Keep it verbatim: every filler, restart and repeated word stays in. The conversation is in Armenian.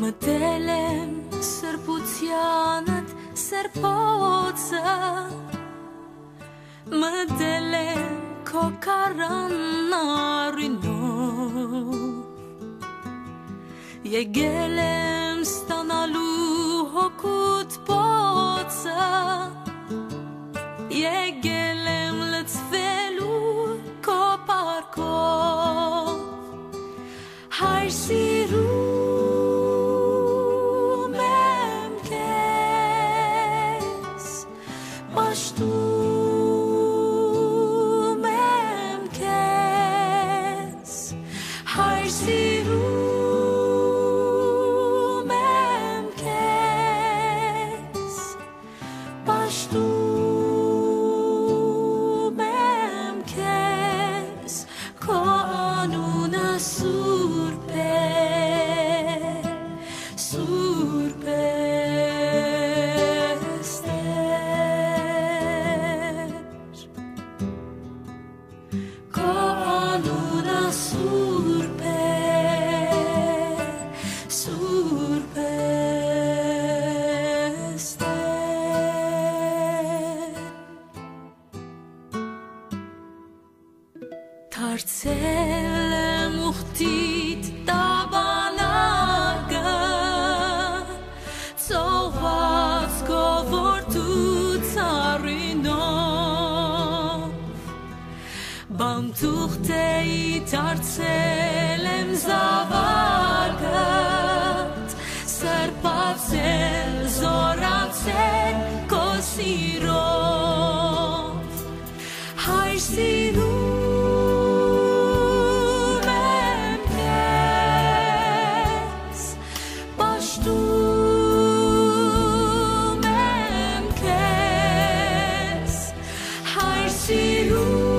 Մտել սրբությանդ սրբոցը Մտել եմ քո քարանարինով Եկել եմ ստանալու հոգուտ պոցը Եկել եմ լցվելու քո պարկով Հայր սիրում եմ քեզ Պաշտում եմ քեզ Հայր սիրում եմ քեզ Պաշտում եմ քեզ Քո անունը սուրբ է Սուրբ է Ստեր Քո անունը սուրբ է Սուրբ է Ստեր Դարձել եմ ուխտիդ տաբանակը Ծողված գովորդու ծառինով Բանտուղտեի դարձել եմ զավակът Սրբացել, զորացել քո սիրով Հայր սիրում եմ քեզ Պաշտում եմ քեզ Հայր սիրում